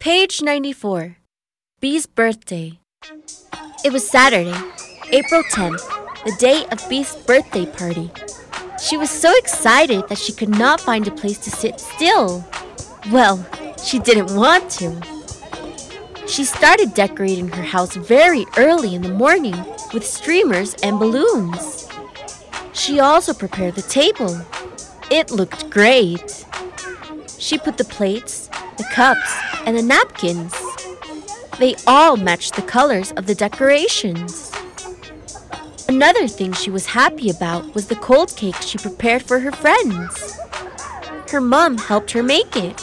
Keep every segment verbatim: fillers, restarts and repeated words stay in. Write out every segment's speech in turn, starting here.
Page ninety-four. Bee's birthday. It was Saturday, April tenth, the day of Bee's birthday party. She was so excited that she could not find a place to sit still. Well, she didn't want to. She started decorating her house very early in the morning with streamers and balloons. She also prepared the table. It looked great. She put the plates, the cups, and the napkins. They all matched the colors of the decorations. Another thing she was happy about was the cold cake she prepared for her friends. Her mom helped her make it.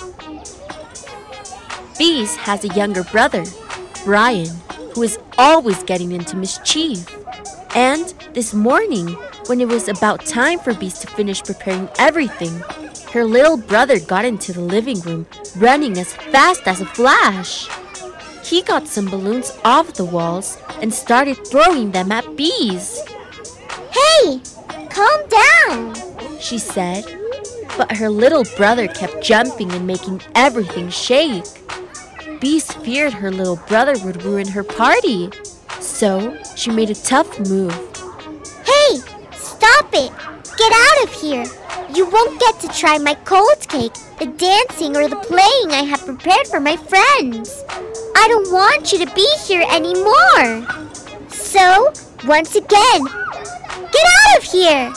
Bees has a younger brother, Brian, who is always getting into mischief. And this morning, when it was about time for Bees to finish preparing everything, her little brother got into the living room, running as fast as a flash. He got some balloons off the walls and started throwing them at Bees. "Hey, calm down," she said. But her little brother kept jumping and making everything shake. Bees feared her little brother would ruin her party, so she made a tough move. "Hey, stop it! Get out of here! You won't get to try my cold cake, the dancing, or the playing I have prepared for my friends. I don't want you to be here anymore. So, once again, get out of here!"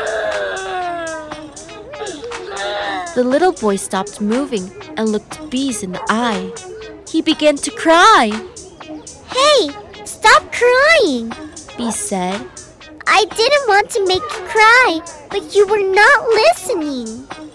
The little boy stopped moving and looked Bees in the eye. He began to cry. "Hey, stop crying," Bees said. "I didn't want to make you cry, but you were not listening."